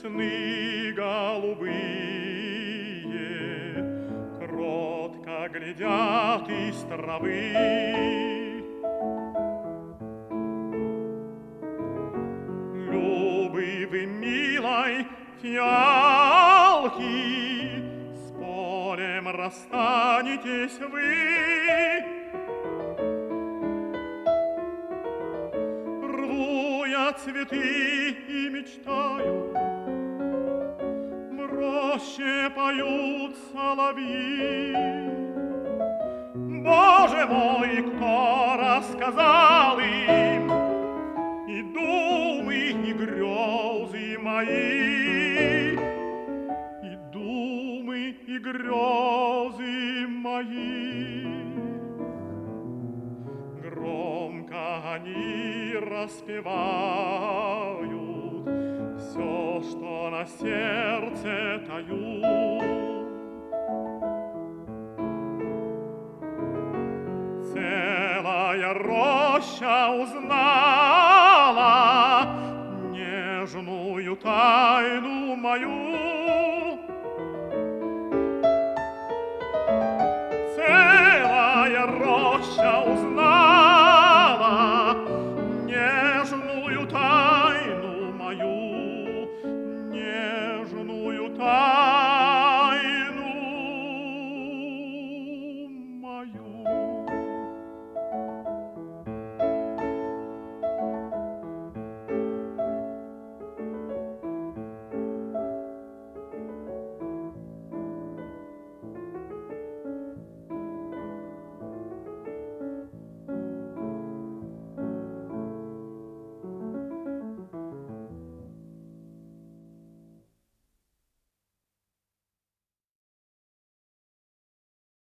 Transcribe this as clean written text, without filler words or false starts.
сны голубые кротко глядят из травы. Любы вы, милой фиалки, с полем расстанетесь вы. Рву я цветы и мечтаю, в роще поют соловьи. Боже мой, кто рассказал им и думы, и грезы мои, и думы, и грезы мои. Громко они распевают все, что на сердце тают. Целая роща узнала нежную тайну мою.